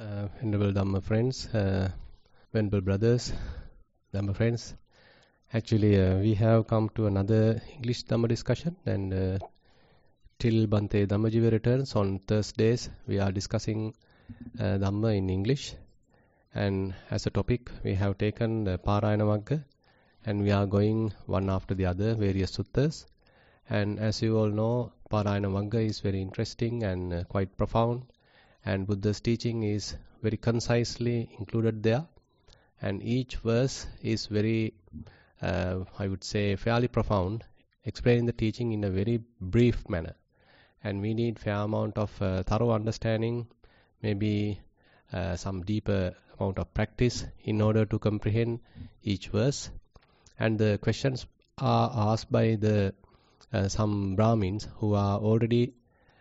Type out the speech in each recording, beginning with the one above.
Venerable Dhamma friends, Venerable brothers, Dhamma friends. Actually, we have come to another English Dhamma discussion, and till Bhante Dhammajiva returns on Thursdays, we are discussing Dhamma in English. And as a topic, we have taken the Parayana Magga, and we are going one after the other, various suttas. And as you all know, Parayana Magga is very interesting and quite profound. And Buddha's teaching is very concisely included there, and each verse is very, I would say, fairly profound, explaining the teaching in a very brief manner. And we need fair amount of thorough understanding, maybe some deeper amount of practice in order to comprehend each verse. And the questions are asked by the some Brahmins who are already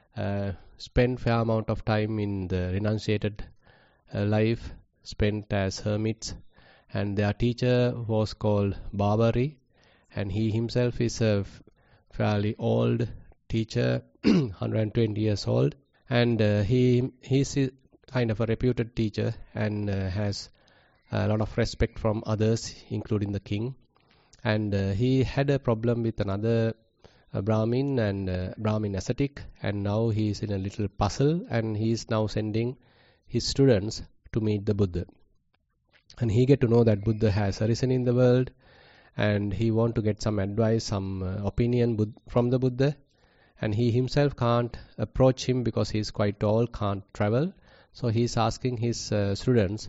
spent fair amount of time in the renunciated life, spent as hermits, and their teacher was called Babari, and he himself is a fairly old teacher, 120 years old, and he's kind of a reputed teacher and has a lot of respect from others, including the king. And he had a problem with another Brahmin and Brahmin ascetic, and now he is in a little puzzle, and he is now sending his students to meet the Buddha. And he get to know that Buddha has arisen in the world, and he want to get some advice, some opinion from the Buddha, and he himself can't approach him because he is quite old, can't travel. So he is asking his students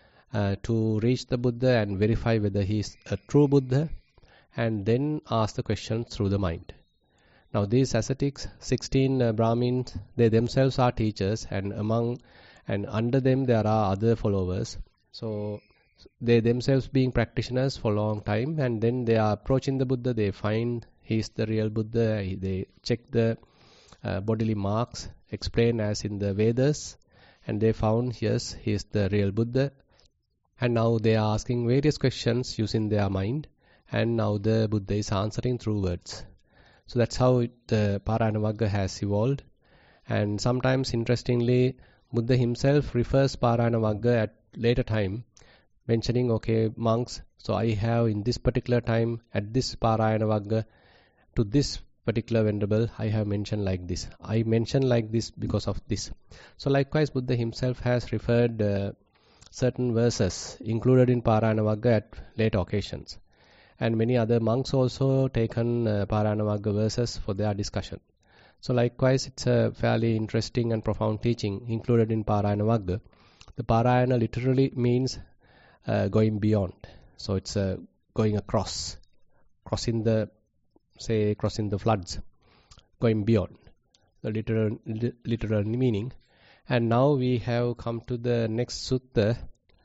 to reach the Buddha and verify whether he is a true Buddha, and then ask the questions through the mind. Now these ascetics, 16 Brahmins, they themselves are teachers, and under them there are other followers. So they themselves being practitioners for a long time, and then they are approaching the Buddha, they find he is the real Buddha, they check the bodily marks explained as in the Vedas, and they found, yes, he is the real Buddha. And now they are asking various questions using their mind, and now the Buddha is answering through words. So that's how the Parayana Magga has evolved. And sometimes, interestingly, Buddha himself refers Parayana Magga at later time, mentioning, okay, monks, so I have in this particular time, at this Parayana Magga, to this particular venerable, I have mentioned like this. I mentioned like this because of this. So likewise, Buddha himself has referred certain verses included in Parayana Magga at later occasions. And many other monks also taken Parayana Magga verses for their discussion. So likewise, it's a fairly interesting and profound teaching included in Parayana Magga. The Parayana literally means going beyond. So it's going across, crossing the floods, going beyond, the literal meaning. And now we have come to the next sutta,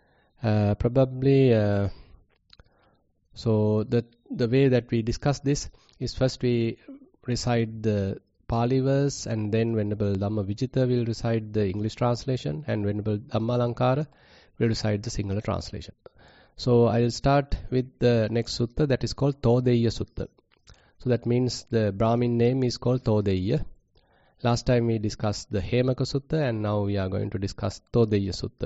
probably. So the way that we discuss this is first we recite the Pali verse, and then Venerable Dhamma Vijita will recite the English translation, and Venerable Dhammalankara will recite the Sinhala translation. So I'll start with the next sutta, that is called Todeya Sutta. So that means the Brahmin name is called Todeya. Last time we discussed the Hemaka Sutta, and now we are going to discuss Todeya Sutta.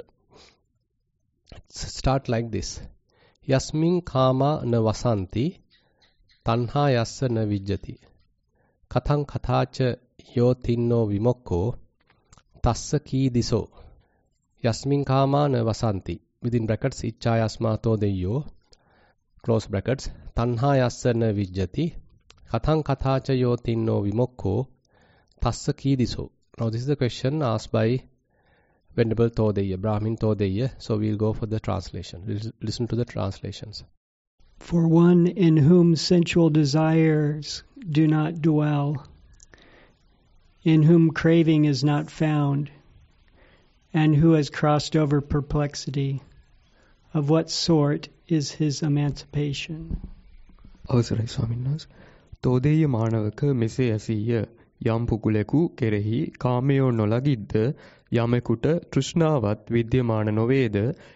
Let's start like this. Yasmin kama na vasanti, tanha yassa na vijjati. Katang kathacha yo tinno vimokko, tassa ki diso. Yasmin kama na vasanti, within brackets, ichayasmato deyo, close brackets, tanha yassa na vijjati. Katang kathacha yo tinno vimokko, tassa ki diso. Now this is the question asked by Venerable Todeya, Brahmin Todeya. So we'll go for the translation. We'll listen to the translations. For one in whom sensual desires do not dwell, in whom craving is not found, and who has crossed over perplexity, of what sort is his emancipation? අවසරයි ස්වාමීන් වහන්සේ. තෝදේය මානවක මෙසේ ඇසීය. යම් පුකුලෙකු කෙරෙහි කාමයෝ නොලගිද්ද යමෙකුට තෘෂ්ණාවත් විද්‍යමාන නොවේද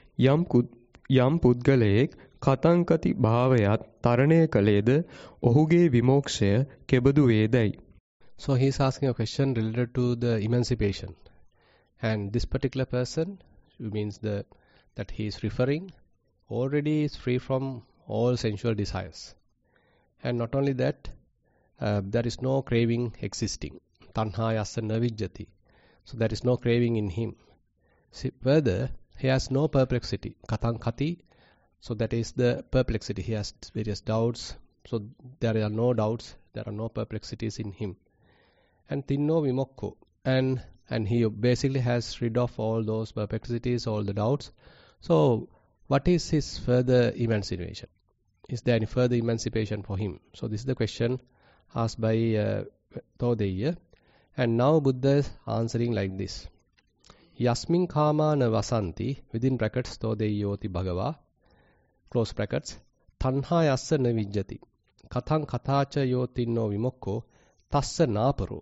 යම් පුද්ගලයෙක් කතංකති භාවයත් තරණය කළේද ඔහුගේ විමෝක්ෂය කෙබඳු වේදයි. So he is asking a question related to the emancipation. And this particular person It means that he is referring already is free from all sensual desires. And not only that, there is no craving existing. Tanha yassa navijjati. So there is no craving in him. See, further, he has no perplexity. Katang kati. So that is the perplexity. He has various doubts. So there are no doubts. There are no perplexities in him. And tinno vimokko. And he basically has rid of all those perplexities, all the doubts. So what is his further emancipation? Is there any further emancipation for him? So this is the question asked by Todeyya. And now Buddha is answering like this. Yasmin kama na vasanti, within brackets Todeyyoti bhagava, close brackets, tanha yassa na vijjati, katang katacha yotinno vimokko, tassa naparo,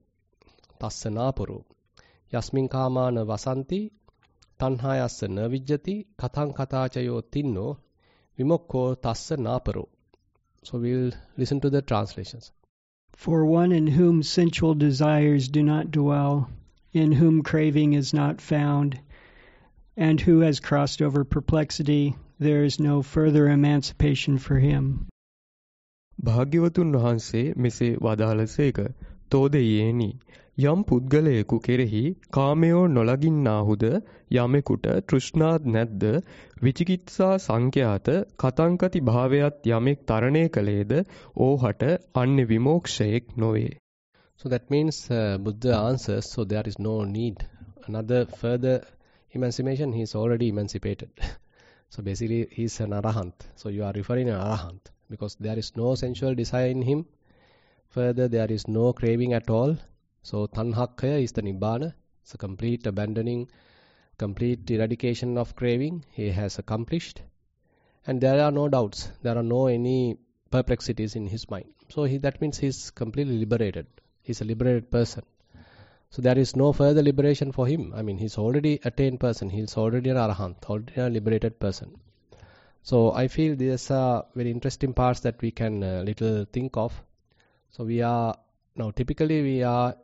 Yasmin kama na vasanti, tanha yassa na vijjati, katang katacha yotinno vimokko, tassa naparo. So we'll listen to the translations. For one in whom sensual desires do not dwell, in whom craving is not found, and who has crossed over perplexity, there is no further emancipation for him. භාග්‍යවතුන් වහන්සේ මෙසේ වදාළසේක. තෝදයේනි යම් පුද්ගලයෙකු කෙරෙහි කාමයෝ නොලගින්නාහුද යමෙකුට තෘෂ්ණාත් නැද්ද විචිකිත්සා සංඛ්‍යාත කතංකති භාවයත් යමෙක් තරණය කළේද ඕහට අන්‍ය විමෝක්ෂයෙක් නොවේ. So that means Buddha answers, so there is no need. Another further emancipation, he is already emancipated. So basically he is an arahant. So you are referring to an arahant because there is no sensual desire in him. Further, there is no craving at all. So tanhakkaya is the nibbana. It's a complete abandoning, complete eradication of craving. He has accomplished. And there are no doubts. There are no any perplexities in his mind. So that means he is completely liberated. He's a liberated person. So there is no further liberation for him. I mean, he's already attained person. He's already an arahant, already a liberated person. So I feel these are very interesting parts that we can little think of. So we are, now typically we are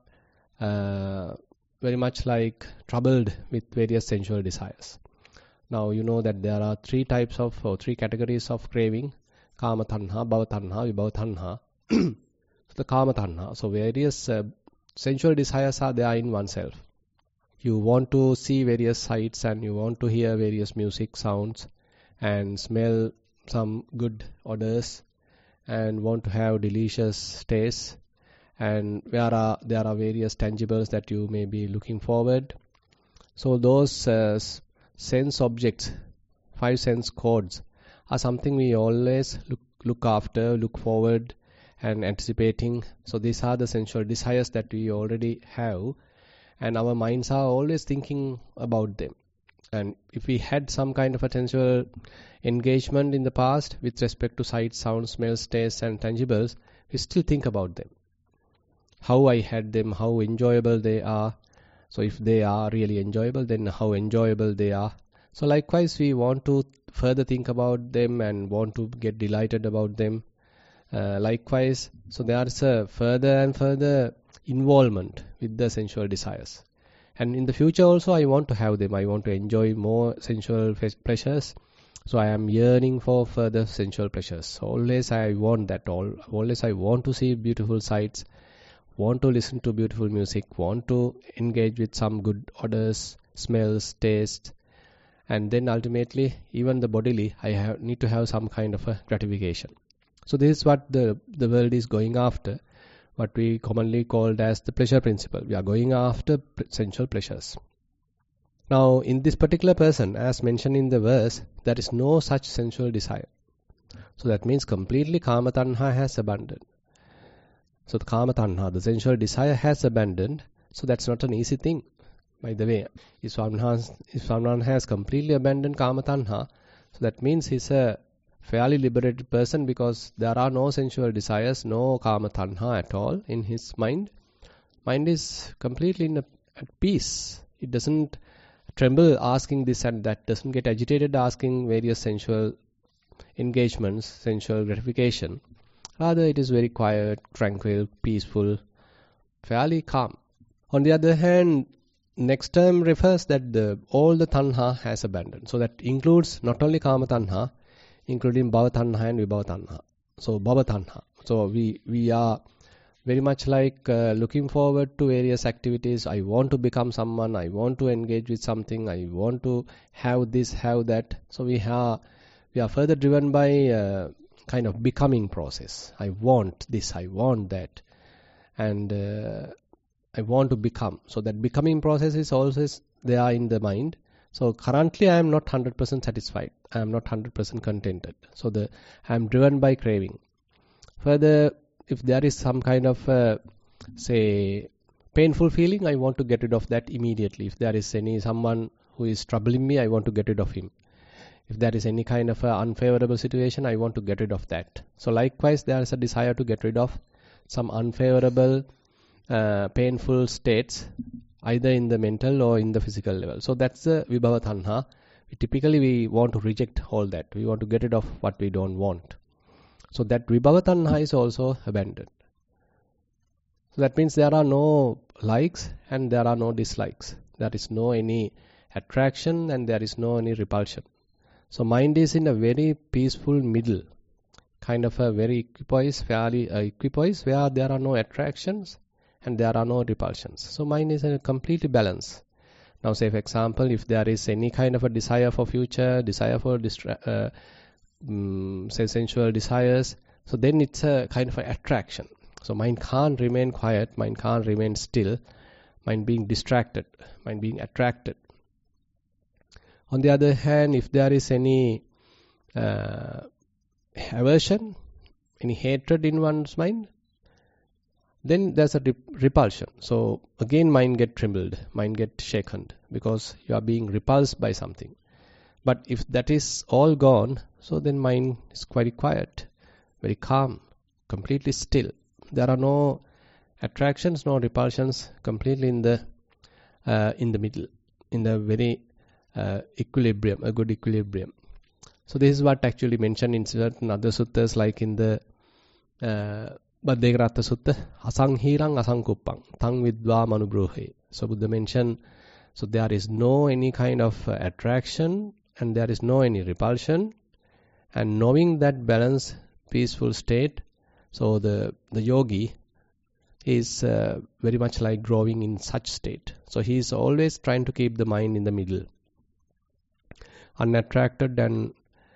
very much like troubled with various sensual desires. Now you know that there are three categories of craving. Kama tanha, bhava tanha, vibhava tanha. The kama tanha. So various sensual desires are there in oneself. You want to see various sights and you want to hear various music sounds and smell some good odors and want to have delicious tastes, and there are various tangibles that you may be looking forward. So those sense objects, 5 sense codes, are something we always look after, look forward and anticipating. So these are the sensual desires that we already have, and our minds are always thinking about them. And if we had some kind of a sensual engagement in the past with respect to sights, sounds, smells, tastes and tangibles, we still think about them. How I had them, how enjoyable they are. So if they are really enjoyable, then how enjoyable they are. So likewise, we want to further think about them and want to get delighted about them. Likewise, so there is a further and further involvement with the sensual desires. And in the future also, I want to have them. I want to enjoy more sensual pleasures. So I am yearning for further sensual pleasures. So always I want that. Always I want to see beautiful sights, want to listen to beautiful music, want to engage with some good odors, smells, tastes. And then ultimately, even the bodily, I need to have some kind of a gratification. So this is what the world is going after. What we commonly called as the pleasure principle. We are going after sensual pleasures. Now, in this particular person, as mentioned in the verse, there is no such sensual desire. So that means completely kama tanha has abandoned. So the kama tanha, the sensual desire has abandoned. So that's not an easy thing. By the way, if someone has completely abandoned kama tanha, so that means he's a fairly liberated person because there are no sensual desires, no kama tanha at all in his mind. Mind is completely at peace. It doesn't tremble asking this and that, doesn't get agitated asking various sensual engagements, sensual gratification. Rather, it is very quiet, tranquil, peaceful, fairly calm. On the other hand, next term refers that all the tanha has abandoned. So that includes not only kama tanha, including bhava tanha and vibhava tanha. So bhava tanha. So we are very much like looking forward to various activities. I want to become someone. I want to engage with something. I want to have this, have that. So we are further driven by kind of becoming process. I want this. I want that, and I want to become. So that becoming process is always there in the mind. So currently I am not 100% satisfied. I am not 100% contented. So I am driven by craving. Further, if there is some kind of say painful feeling, I want to get rid of that immediately. If there is someone who is troubling me, I want to get rid of him. If there is any kind of unfavorable situation, I want to get rid of that. So likewise, there is a desire to get rid of some unfavorable painful states, either in the mental or in the physical level. So that's the vibhava tanha. Typically we want to reject all that. We want to get rid of what we don't want. So that vibhava tanha is also abandoned. So that means there are no likes and there are no dislikes. There is no any attraction and there is no any repulsion. So mind is in a very peaceful middle, kind of a very fairly equipoise, where there are no attractions and there are no repulsions. So mind is in a completely balance. Now say for example, if there is any kind of a desire for future, desire for say sensual desires, so then it's a kind of an attraction. So mind can't remain quiet, mind can't remain still, mind being distracted, mind being attracted. On the other hand, if there is any aversion, any hatred in one's mind, then there's a repulsion. So again mind get trembled, mind get shaken, because you are being repulsed by something. But if that is all gone, so then mind is quite quiet, very calm, completely still. There are no attractions, no repulsions, completely in the middle, in the very equilibrium, a good equilibrium. So this is what actually mentioned in certain other suttas, like in the Baddekaratta Sutta, Asanghirang Asankuppang, Tang Vidva Manubruhe. So Buddha mentioned, so there is no any kind of attraction and there is no any repulsion, and knowing that balanced, peaceful state, so the yogi is very much like growing in such state. So he is always trying to keep the mind in the middle, unattracted and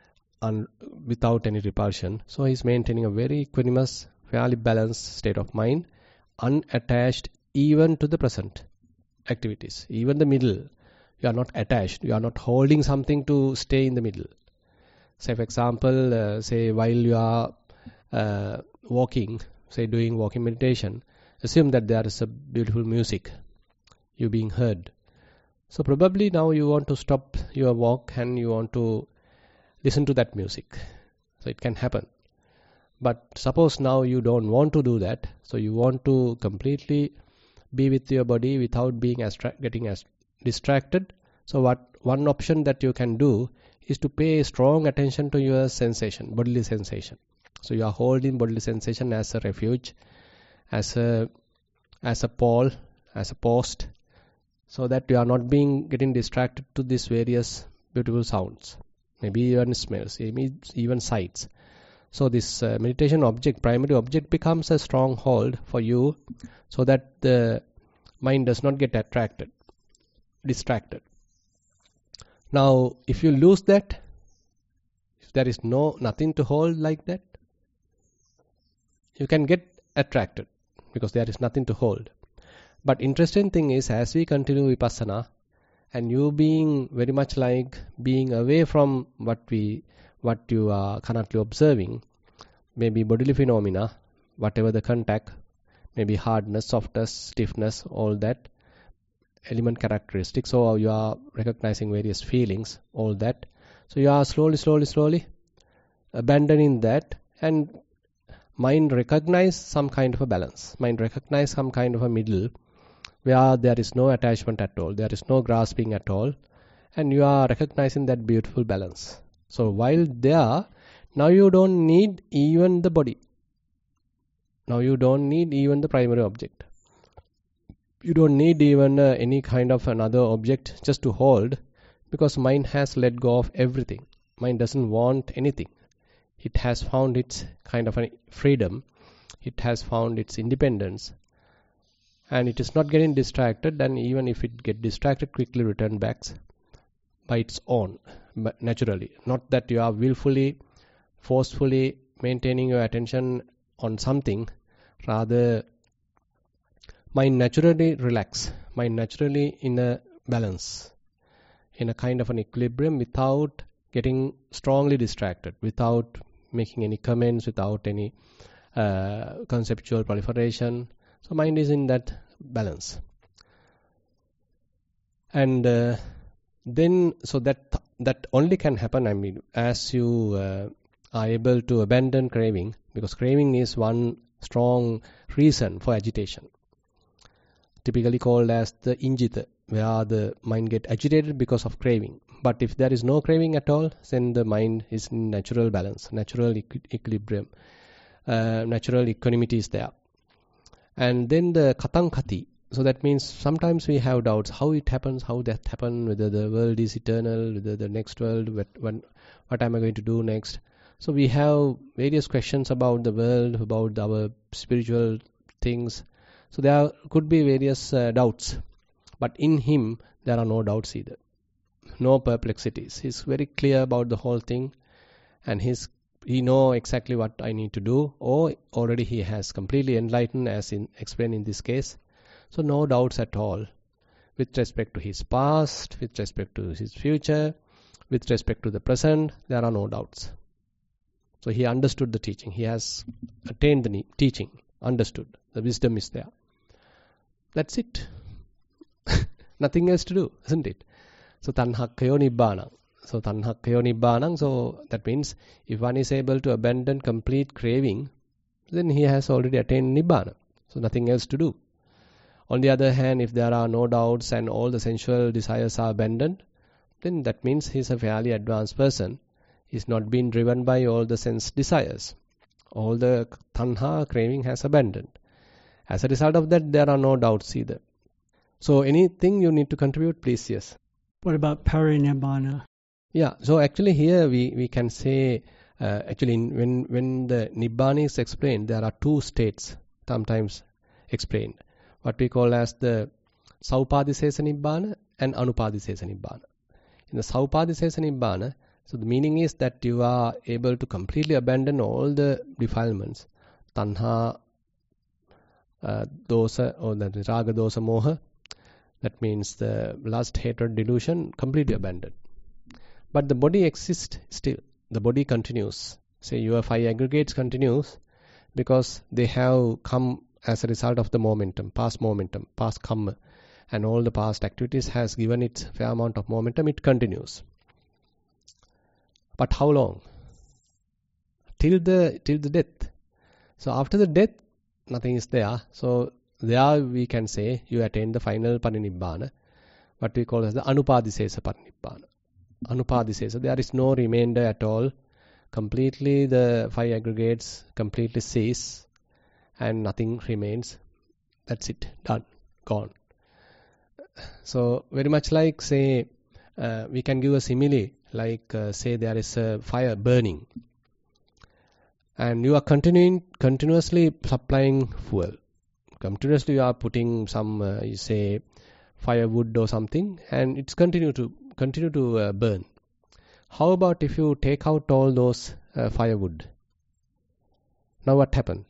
without any repulsion. So he is maintaining a very equanimous, fairly balanced state of mind, unattached even to the present activities, even the middle. You are not attached, you are not holding something to stay in the middle. Say for example, say while you are walking, say doing walking meditation, assume that there is a beautiful music you being heard. So probably now you want to stop your walk and you want to listen to that music. So it can happen. But suppose now you don't want to do that, so you want to completely be with your body without being getting distracted. So one option that you can do is to pay strong attention to your sensation, bodily sensation. So you are holding bodily sensation as a refuge, as a pole, as a post, so that you are not getting distracted to these various beautiful sounds, maybe even smells, maybe even sights. So this meditation object, primary object, becomes a stronghold for you, so that the mind does not get distracted. Now, if you lose that, if there is nothing to hold like that, you can get attracted because there is nothing to hold. But interesting thing is, as we continue vipassana, and you being very much like being away from what you are currently observing, maybe bodily phenomena, whatever the contact, maybe hardness, softness, stiffness, all that, element characteristics. So you are recognizing various feelings, all that. So you are slowly abandoning that, and mind recognize some kind of a balance. Mind recognize some kind of a middle where there is no attachment at all, there is no grasping at all, and you are recognizing that beautiful balance. So while there, now you don't need even the body. Now you don't need even the primary object. You don't need even any kind of another object just to hold, because mind has let go of everything. Mind doesn't want anything. It has found its kind of a freedom. It has found its independence. And it is not getting distracted, and even if it get distracted, quickly return back by its own, but naturally. Not that you are willfully, forcefully maintaining your attention on something. Rather, mind naturally relax. Mind naturally in a balance, in a kind of an equilibrium, without getting strongly distracted, without making any comments, without any conceptual proliferation. So mind is in that balance. And then, so that only can happen, I mean, as you are able to abandon craving, because craving is one strong reason for agitation, typically called as the injita, where the mind get agitated because of craving. But if there is no craving at all, then the mind is in natural balance, natural equilibrium, natural equanimity is there. And then the katankati, so that means sometimes we have doubts how it happens, how that happened, whether the world is eternal, whether the next world, what am I going to do next. So we have various questions about the world, about our spiritual things. So there could be various doubts, but in him there are no doubts either, no perplexities. He's very clear about the whole thing, and he know exactly what I need to do, or already he has completely enlightened, as explained in this case. So no doubts at all with respect to his past, with respect to his future, with respect to the present. There are no doubts. So he understood the teaching. He has attained the teaching, understood. The wisdom is there. That's it. Nothing else to do, isn't it? So tanhakkayo nibbānaṁ. So tanhakkayo nibbānaṁ. So that means if one is able to abandon complete craving, then he has already attained nibbāna. So nothing else to do. On the other hand, if there are no doubts and all the sensual desires are abandoned, then that means he is a fairly advanced person. He is not being driven by all the sense desires. All the tanha, craving, has abandoned. As a result of that, there are no doubts either. So anything you need to contribute, please? Yes. What about parinibbana? Yeah, so actually here we can say, when the Nibbana is explained, there are two states sometimes explained. What we call as the Saupadisesa Nibbana and Anupadisesa Nibbana. In the Saupadisesa Nibbana, so the meaning is that you are able to completely abandon all the defilements, tanha, dosa, or the raga, dosa, moha. That means the lust, hatred, delusion, completely abandoned. But the body exists still. The body continues. Say your 5 aggregates continues because they have come as a result of the momentum, past karma, and all the past activities has given it fair amount of momentum. It continues. But how long? Till the death. So after the death, nothing is there. So there we can say you attain the final parinibbana, what we call as the anupadisesa parinibbana. Anupadisesa, there is no remainder at all. Completely the 5 aggregates completely cease and nothing remains. That's it, done, gone. So very much like, say, we can give a simile, like say there is a fire burning and you are continuously supplying fuel. Continuously you are putting some, you say, firewood or something, and it's continue to burn. How about if you take out all those firewood? Now what happens?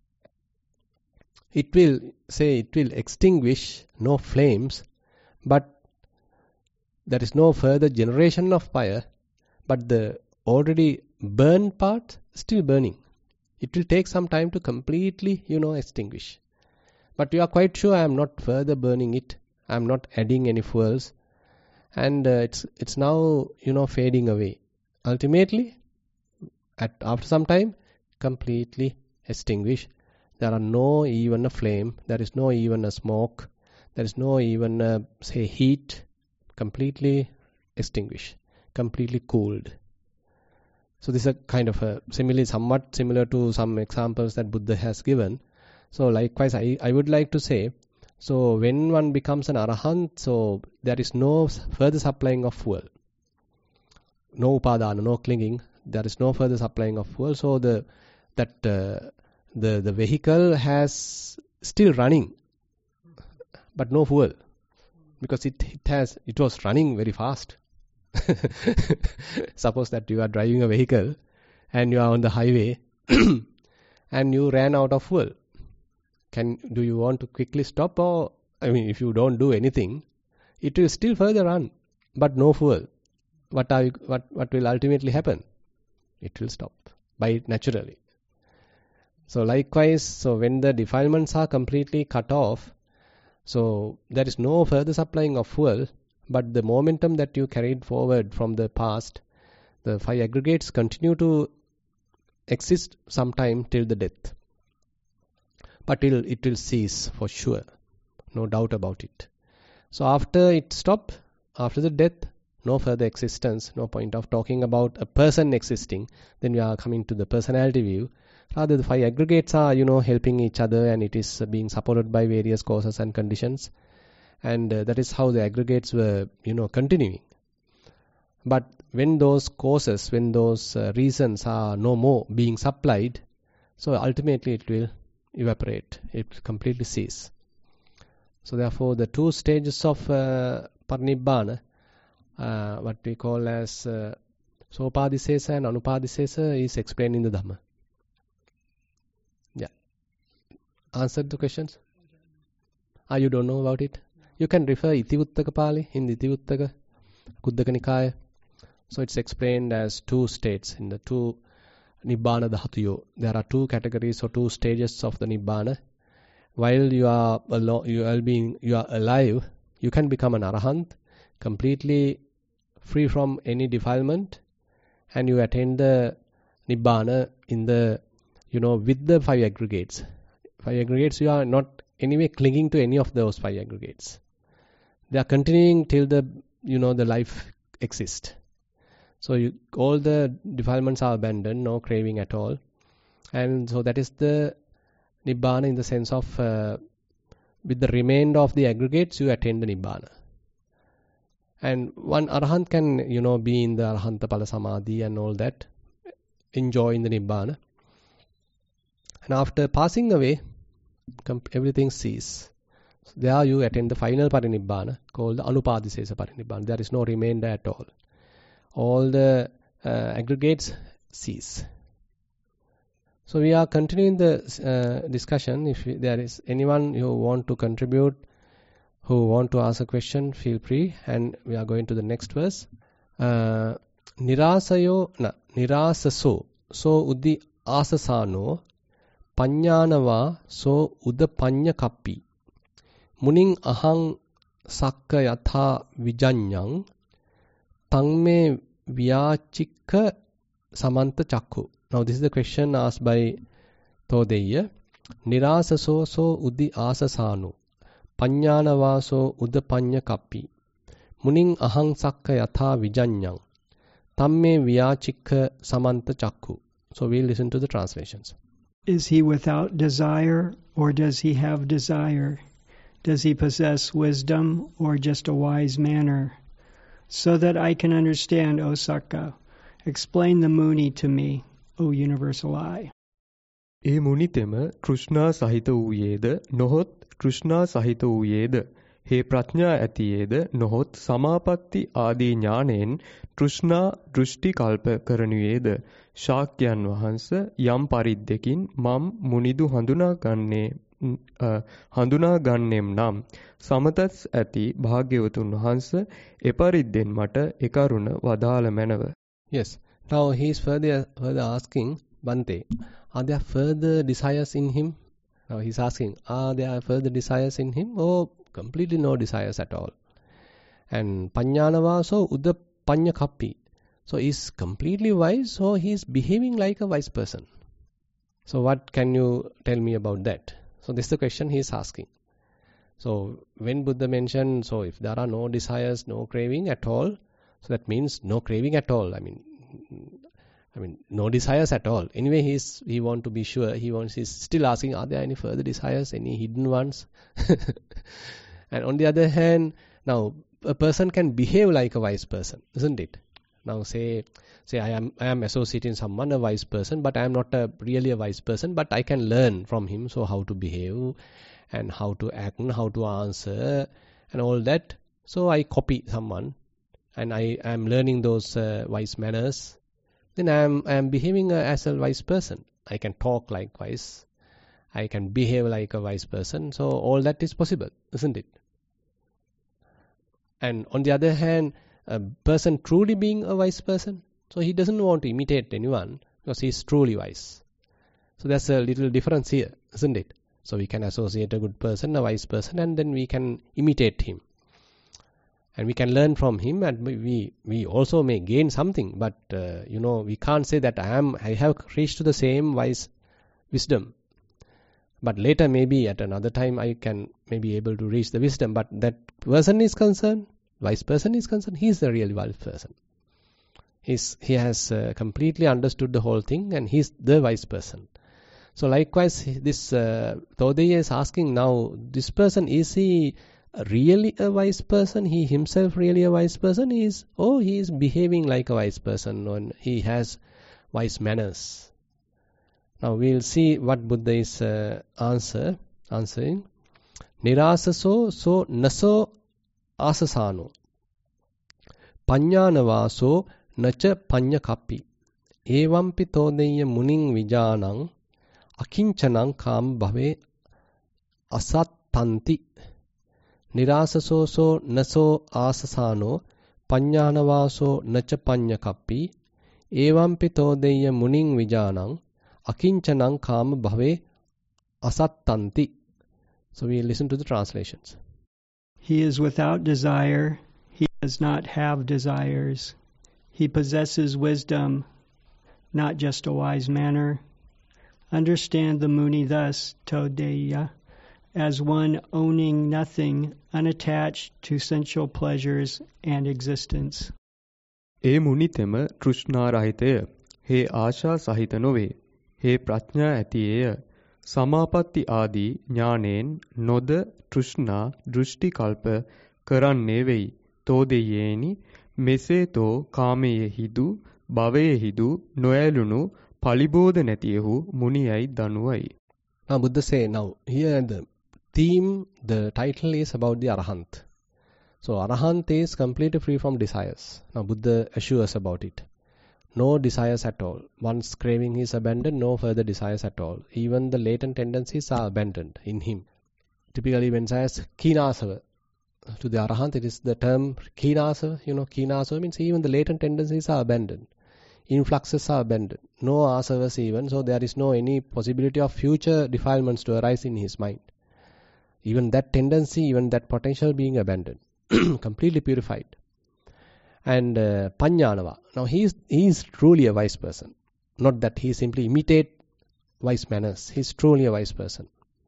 It will extinguish, no flames, but there is no further generation of fire, but the already burned part still burning. It will take some time to completely, extinguish. But you are quite sure I am not further burning it. I am not adding any fuels. And it's now, fading away. Ultimately, after some time, completely extinguished. There are no even a flame. There is no even a smoke. There is no even a, say, heat. Completely extinguished. Completely cooled. So this is a kind of a simile, somewhat similar to some examples that Buddha has given. So likewise, I would like to say, So when one becomes an arahant, so there is no further supplying of fuel. No upadana, no clinging. There is no further supplying of fuel. So the vehicle has still running, but no fuel, because it was running very fast. Suppose that you are driving a vehicle and you are on the highway and you ran out of fuel. Do you want to quickly stop? Or, I mean, if you don't do anything, it will still further run, but no fuel. What will ultimately happen? It will stop naturally. So likewise, so when the defilements are completely cut off, so there is no further supplying of fuel, but the momentum that you carried forward from the past, the 5 aggregates continue to exist sometime till the death. But it will cease for sure, no doubt about it. So after it stops, after the death, no further existence, no point of talking about a person existing. Then we are coming to the personality view. Rather, the 5 aggregates are, helping each other, and it is being supported by various causes and conditions. And that is how the aggregates were, continuing. But when those causes, when those reasons are no more being supplied, so ultimately it will evaporate. It will completely cease. So therefore, the 2 stages of parinibbana, what we call as sopadisesa and anupadisesa, is explained in the Dhamma. Yeah. Answered the questions? You don't know about it? You can refer Itivuttaka Pali in the Itivuttaka, Kuddaka Nikaya. So it's explained as 2 states in the 2 Nibbana Dhatuyo. There are 2 categories or 2 stages of the Nibbana. While you are alive, you can become an arahant, completely free from any defilement, and you attain the Nibbana in the, with the 5 aggregates. 5 aggregates, you are not anyway clinging to any of those 5 aggregates. They are continuing till the life exists. So all the defilements are abandoned, no craving at all. And so that is the Nibbana in the sense of with the remainder of the aggregates, you attain the Nibbana. And one arahant can, be in the arahanta pala samadhi and all that, enjoy in the Nibbana. And after passing away, everything ceases. So there you attain the final parinibbana called the anupadisesa parinibbana. There is no remainder at all. All the aggregates cease. So we are continuing the discussion. If there is anyone who want to contribute, who want to ask a question, feel free. And we are going to the next verse. Nirasaso so uddhi asasano Panyānavā so udapanya kappi muning ahang sakka yatha vijanyang tangme vyachikka samanta chakku. Now this is the question asked by Todeya. Nirasaso so uddhi asasano Panyānavā so udapanya kappi muning ahang sakka yatha vijanyang tamme vyachikka samanta chakku. So we'll listen to the translations. Is he without desire, or does he have desire? Does he possess wisdom, or just a wise manner? So that I can understand, O Sakka, explain the Muni to me, O universal I. ඒ මුනිතෙම තෘෂ්ණා සහිත වූයේද නොහොත් තෘෂ්ණා සහිත වූයේද හේ ප්‍රඥා ඇතියේද නොහොත් සමාපatti ආදී ඥානයෙන් තෘෂ්ණා දෘෂ්ටි කල්ප කරනුයේද ශාක්‍යයන් වහන්ස යම් පරිද්දකින් මම් මුනිදු හඳුනාගන්නෙම් නම් සමතස් ඇති භාග්‍යවතුන් වහන්ස එපරිද්දෙන් මට එකරුණ වදාළ මැනව. Yes. Now he is further asking, Bante, are there further desires in him? Now he is asking, are there further desires in him? Or completely no desires at all? And Panyānavā so udapanya kappi. So he is completely wise, so he is behaving like a wise person. So what can you tell me about that? So this is the question he is asking. So when Buddha mentioned, so if there are no desires, no craving at all, so that means no craving at all. I mean, I mean, no desires at all. Anyway, he want to be sure. He's still asking, are there any further desires, any hidden ones? And on the other hand, now a person can behave like a wise person, isn't it? Now say I am associating someone a wise person, but I am not really a wise person, but I can learn from him. So how to behave and how to act and how to answer and all that. So I copy someone and I am learning those wise manners. Then I am behaving as a wise person. I can talk like wise. I can behave like a wise person. So all that is possible, isn't it? And on the other hand, a person truly being a wise person, so he doesn't want to imitate anyone because he is truly wise. So there's a little difference here, isn't it? So we can associate a good person, a wise person, and then we can imitate him. And we can learn from him, and we also may gain something. But we can't say that I have reached to the same wise wisdom. But later, maybe at another time, I can maybe able to reach the wisdom. But that person is concerned, wise person is concerned, he is the real wise person. He has completely understood the whole thing, and he is the wise person. So likewise, this Todeya is asking now, this person, is he really a wise person? He himself really a wise person? He is behaving like a wise person, and he has wise manners. Now we'll see what Buddha is answering. Nirasaso so naso asasano Panyānavāso nacha panyakappi Evampi Todeya muning vijanang Akinchanang kam bhave asattanti Nirasaso naso asasano Panyānavāso nacha panyakappi Evampi Todeya muning vijanang Akinchanang kam bhave asattanti. So we listen to the translations. He is without desire. He does not have desires. He possesses wisdom, not just a wise manner. Understand the Muni thus, Todeya, as one owning nothing, unattached to sensual pleasures and existence. ඒ මුනිතෙම තෘෂ්ණා රහිතය. හේ ආශා සහිත නොවේ. හේ ප්‍රඥා ඇතියේය. සමාපatti ආදී ඥානයෙන් නොද තෘෂ්ණා දෘෂ්ටි කල්ප කරන්නේ වෙයි. තෝදෙයේනි මෙසේ තෝ කාමයෙහිදු භවයෙහිදු නොඇලුණු පලිබෝධ නැතියෙහු මුනියයි දනුවයි. Now Buddha say, now here the theme, the title is about the Arahant. So Arahant is completely free from desires. Now Buddha assures about it. No desires at all. Once craving is abandoned, no further desires at all. Even the latent tendencies are abandoned in him. Typically when says Kīnāsava, to the Arahant it is the term Kīnāsava. Kīnāsava means even the latent tendencies are abandoned. Influxes are abandoned. No asavas even, so there is no any possibility of future defilements to arise in his mind. Even that tendency, even that potential being abandoned. Completely purified. And Paññānava. Now he is truly a wise person. Not that he simply imitate wise manners. He is truly a wise person.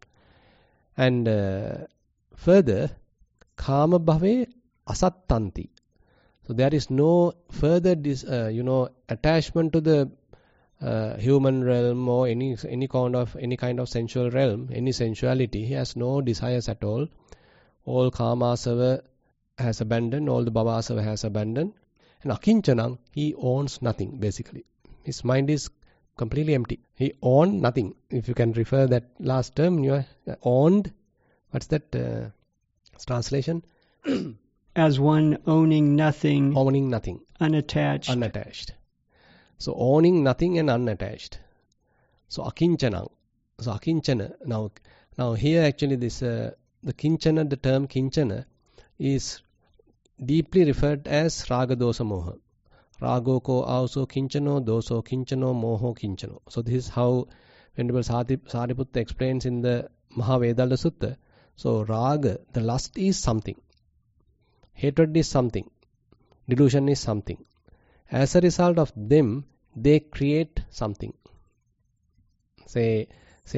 And further, Kama Bhave Asattanti. So there is no further attachment to the human realm or any kind of sensual realm, any sensuality. He has no desires at all. All Kāmasava has abandoned, all the Bhavasava has abandoned. And Akinchanam, he owns nothing basically. His mind is completely empty. He owned nothing. If you can refer that last term, you are owned. What's that translation? As one owning nothing. Owning nothing. Unattached. Unattached. So owning nothing and unattached. So Akinchanam. So Akinchana. Now here actually this the Kinchana, the term Kinchana is deeply referred as Raga Dosa Moha. Rago ko also Kinchano, Doso Kinchano, Moho Kinchano. So this is how Venerable Sariputta explains in the Mahavedalla Sutta. So Raga, the lust is something. Hatred is something. Delusion is something. As a result of them, they create something. Say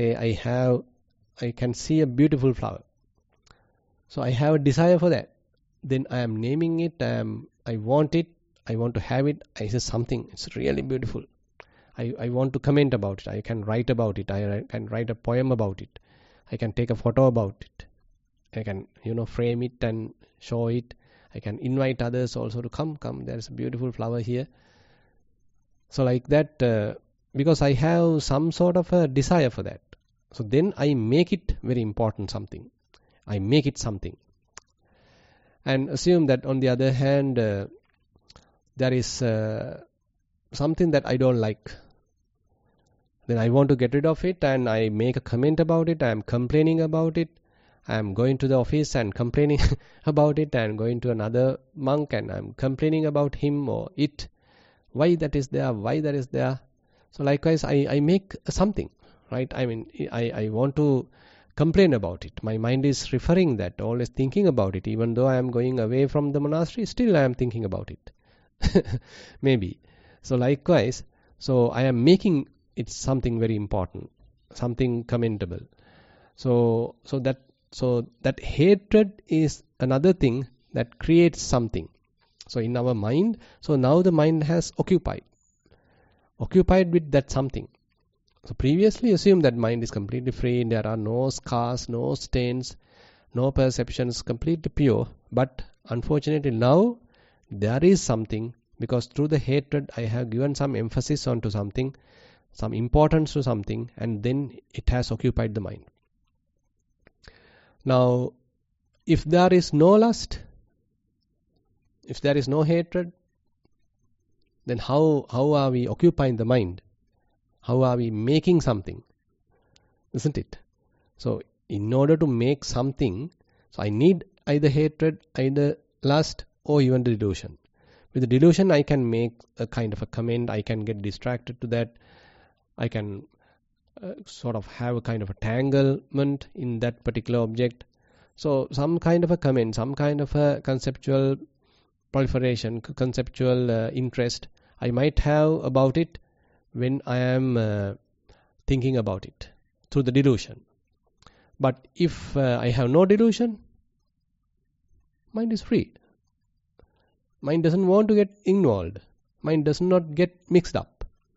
I can see a beautiful flower. So I have a desire for that. Then I am naming it. I want it. I want to have it. I say something. It's really beautiful. I want to comment about it. I can write about it. I can write a poem about it. I can take a photo about it. I can, frame it and show it. I can invite others also to come. There's a beautiful flower here. So like that, because I have some sort of a desire for that. So then I make it very important something. I make it something. And assume that on the other hand, there is something that I don't like. Then I want to get rid of it and I make a comment about it. I am complaining about it. I am going to the office and complaining about it, and going to another monk and I am complaining about him or it. Why that is there, why that is there. So likewise, I make something, right? I mean, I want to complain about it. My mind is referring that, always thinking about it. Even though I am going away from the monastery, still I am thinking about it. Maybe. So likewise, so I am making it something very important, something commendable. So that hatred is another thing that creates something. So in our mind, so now the mind has occupied with that something. So previously assume that mind is completely free, there are no scars, no stains, no perceptions, completely pure. But unfortunately now there is something, because through the hatred I have given some emphasis onto something, some importance to something, and then it has occupied the mind. Now, if there is no lust, if there is no hatred, then how are we occupying the mind? How are we making something? Isn't it? So, in order to make something, so I need either hatred, either lust, or even the delusion. With the delusion, I can make a kind of a comment, I can get distracted to that, I can sort of have a kind of entanglement in that particular object. So some kind of a comment, some kind of a conceptual proliferation, conceptual interest I might have about it when I am thinking about it through the delusion. But if I have no delusion, mind is free. Mind doesn't want to get involved. Mind does not get mixed up.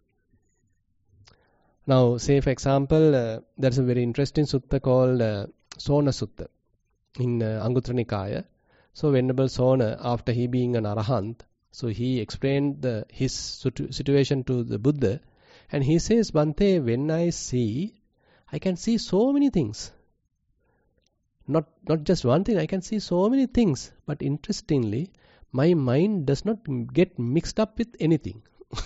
Now, say for example, there's a very interesting sutta called Sona Sutta in Anguttara Nikaya. So Venerable Sona, after he being an Arahant, so he explained his situation to the Buddha, and he says, Bhante, when I see, I can see so many things. Not just one thing, I can see so many things. But interestingly, my mind does not get mixed up with anything.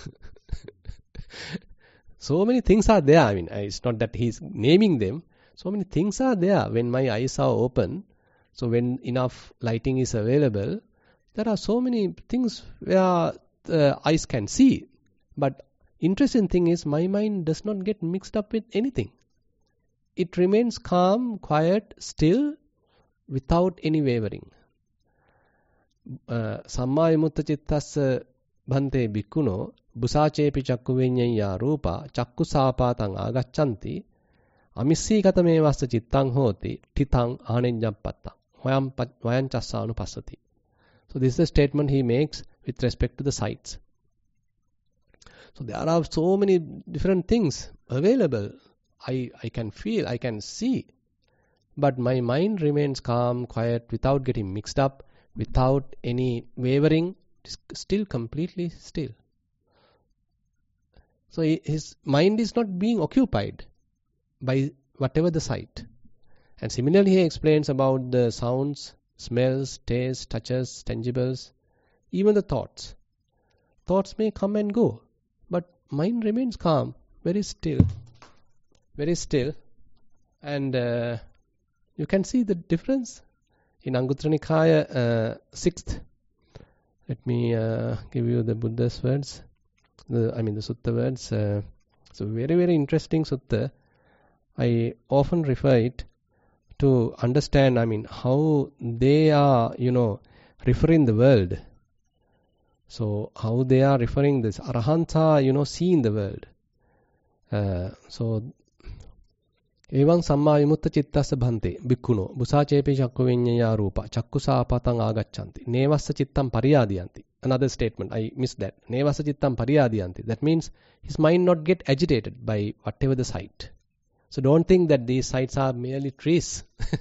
So many things are there. I mean, it's not that he's naming them. So many things are there when my eyes are open. So when enough lighting is available, there are so many things where the eyes can see. But interesting thing is, my mind does not get mixed up with anything. It remains calm, quiet, still, without any wavering. Samma vimutta cittassa bhante bhikkhuno busachepi chakku viññaya rupa chakku sapatang agaccanti amissi katamevassa cittang hoti titang anenjappatta vayam chassanu passati. So this is the statement he makes with respect to the sights. So there are so many different things available. I can feel, I can see, but my mind remains calm, quiet, without getting mixed up, without any wavering, still completely still. So his mind is not being occupied by whatever the sight. And similarly he explains about the sounds, smells, tastes, touches, tangibles, even the thoughts. Thoughts may come and go, but mind remains calm, very still, and you can see the difference in Anguttara Nikaya 6th. Let me give you the Buddha's words, the sutta words. It's a very, very interesting sutta. I often refer it to understand, how they are, referring the world. So how they are referring this. Arahants are, seeing the world. So Evaṁ samma vimutta cittassa bhante bhikkhuno busachepi chakku viññaya rupa chakku sapatang agaccanti nevassa cittam pariyadiyanti. another statement. I missed that. Nevasa chittam pariyadiyanti. That means his mind not get agitated by whatever the sight. So don't think that these sights are merely trees.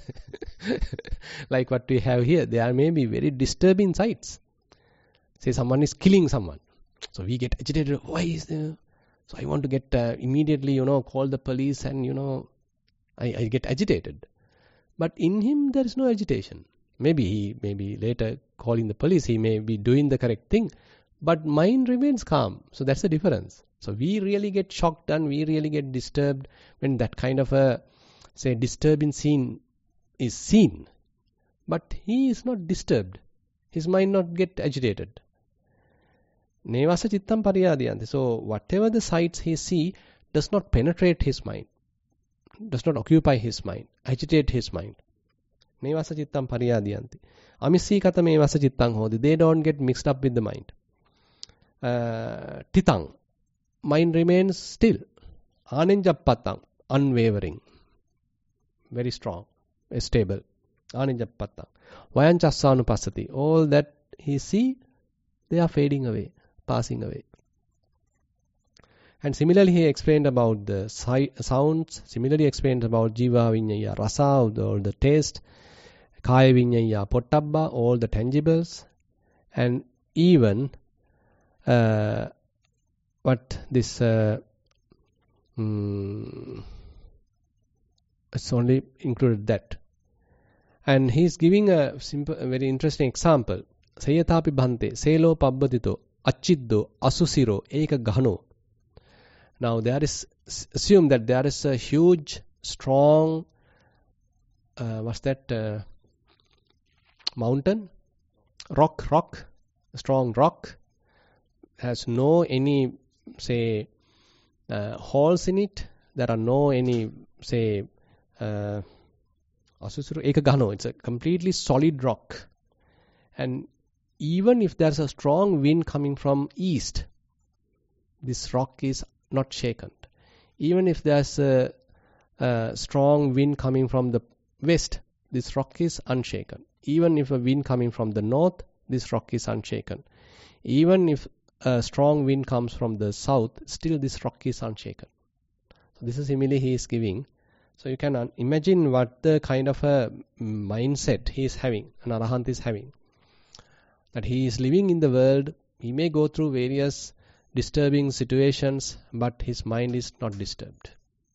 Like what we have here. They are maybe very disturbing sights. Say someone is killing someone. So we get agitated. Why is there? So I want to get immediately, call the police and, I get agitated. But in him there is no agitation. Maybe he may be later calling the police. He may be doing the correct thing. But mind remains calm. So that's the difference. So we really get shocked and we really get disturbed when that kind of a, say, disturbing scene is seen. But he is not disturbed. His mind not get agitated. Nevasa chittam pariyadiyanti. So whatever the sights he see does not penetrate his mind. Does not occupy his mind. Agitate his mind. Nevasa chittam pariyadiyanti. Amisi kata mevasa chittang hodi. They don't get mixed up with the mind. Titang. Mind remains still. Anenjappatang. Unwavering. Very strong. Stable. Anenjappatang. Vayanchasanupassati. All that he see, they are fading away. Passing away. And similarly he explained about the sounds. Similarly explained about jiva vinyaya, rasa, all the taste. Kaya vinyaya, pottabba, all the tangibles. And even what this it's only included that. And he's giving a simple, a very interesting example. Sayatapi bhante, selo pabbadito, achiddo, asusiro, eka gahano. Now there is, assume that there is a huge, strong, mountain? Rock, strong rock, has no any, say, holes in it. There are no any, say, asusiro, eka gahano. It's a completely solid rock. And even if there's a strong wind coming from east, this rock is not shaken. Even if there's a strong wind coming from the west, this rock is unshaken. Even if a wind coming from the north, this rock is unshaken. Even if a strong wind comes from the south, still this rock is unshaken. So this is simile he is giving. So you can imagine what the kind of a mindset he is having, an arahant is having. That he is living in the world, he may go through various disturbing situations, but his mind is not disturbed.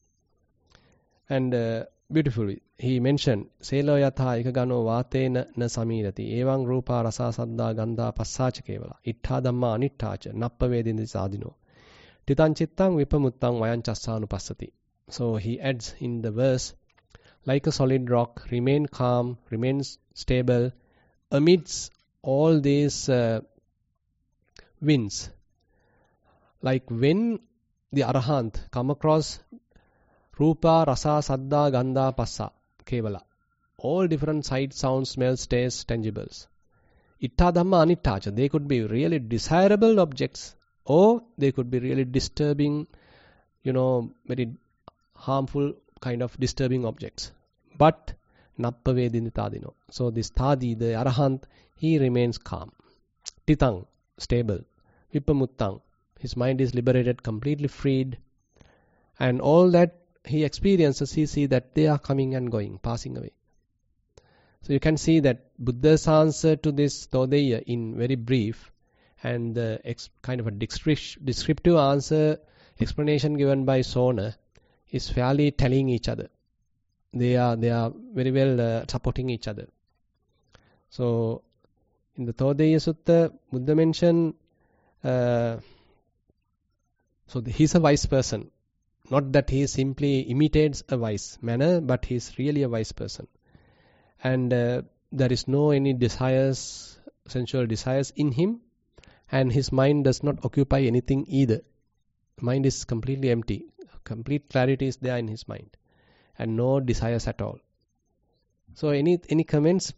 And beautifully, he mentioned, Selo yatha ikagano vatena na samirati, evang rupa rasa saddha gandha passacha kevala, ittha dhamma anittacha, nappa vedindi sadino, titan chittang vipamuttang vayanchasanupassati. So he adds in the verse, like a solid rock, remain calm, remains stable, amidst all these winds. Like when the arahant come across rupa, rasa, saddha, gandha, passa, kevala, all different sight, sounds, smells, tastes, tangibles. Itta dhamma anittacha, they could be really desirable objects or they could be really disturbing, very harmful kind of disturbing objects. But nappa vedini tadino. So this tadi, the arahant, he remains calm. Titang, stable. Vipamuttang, his mind is liberated, completely freed. And all that he experiences, he see that they are coming and going, passing away. So you can see that Buddha's answer to this Todeya in very brief and the kind of a descriptive answer, explanation given by Sona is fairly telling each other. They are very well supporting each other. So in the Todeya Sutta, Buddha mentioned, so he's a wise person. Not that he simply imitates a wise manner, but he's really a wise person. And there is no any desires, sensual desires in him, and his mind does not occupy anything either. Mind is completely empty. Complete clarity is there in his mind, and no desires at all. So any comments?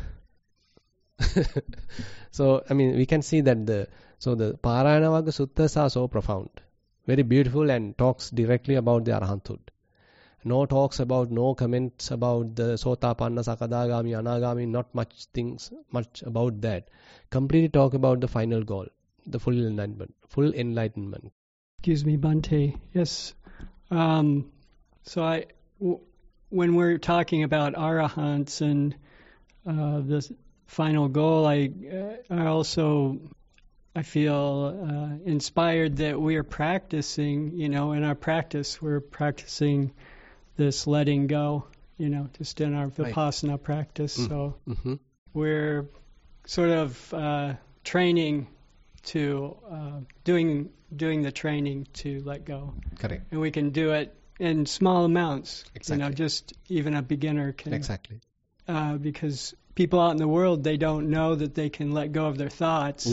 So we can see that the Parayanavagga suttas are so profound, very beautiful, and talks directly about the arahanthood. no talks about, no comments about the Sotapanna, Sakadagami, Anagami, not much about that. Completely talk about the final goal, the full enlightenment. Excuse me, Bhante. Yes. When we're talking about arahants and the final goal, I feel inspired that we are practicing, in our practice, we're practicing this letting go, just in our Vipassana practice. So we're sort of training to, doing the training to let go. Correct. And we can do it in small amounts. Exactly. Just even a beginner can. Exactly. Because people out in the world, they don't know that they can let go of their thoughts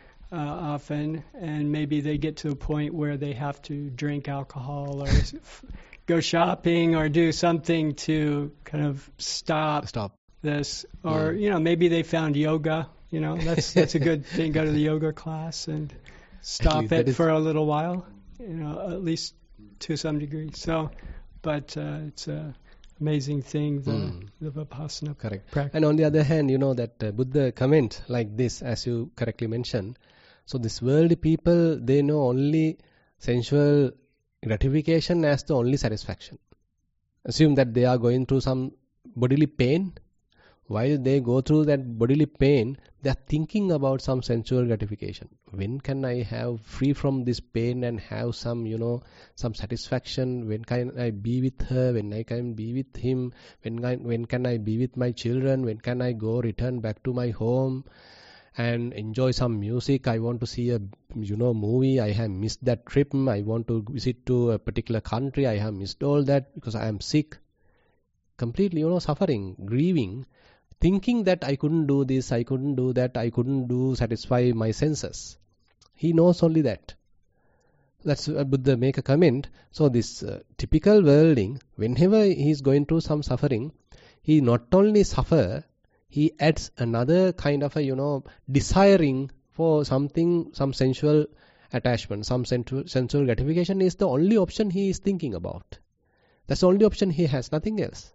often, and maybe they get to a point where they have to drink alcohol or go shopping or do something to kind of stop this. Or, maybe they found yoga. That's a good thing. Go to the yoga class and stop it for a little while, at least to some degree. So, but it's a amazing thing, the Vipassana practice. And on the other hand, that Buddha comment like this, as you correctly mentioned. So this worldly people, they know only sensual gratification as the only satisfaction. Assume that they are going through some bodily pain. While they go through that bodily pain, they are thinking about some sensual gratification. When can I have free from this pain and have some, some satisfaction? When can I be with her? When I can be with him? When can I be with my children? When can I return back to my home and enjoy some music? I want to see a, movie. I have missed that trip. I want to visit to a particular country. I have missed all that because I am sick. Completely, suffering, grieving. Thinking that I couldn't do this, I couldn't do that, I couldn't satisfy my senses. He knows only that. That's Buddha make a comment. So this typical worldling, whenever he is going through some suffering, he not only suffer, he adds another kind of a, desiring for something, some sensual attachment, some sensual gratification is the only option he is thinking about. That's the only option he has, nothing else.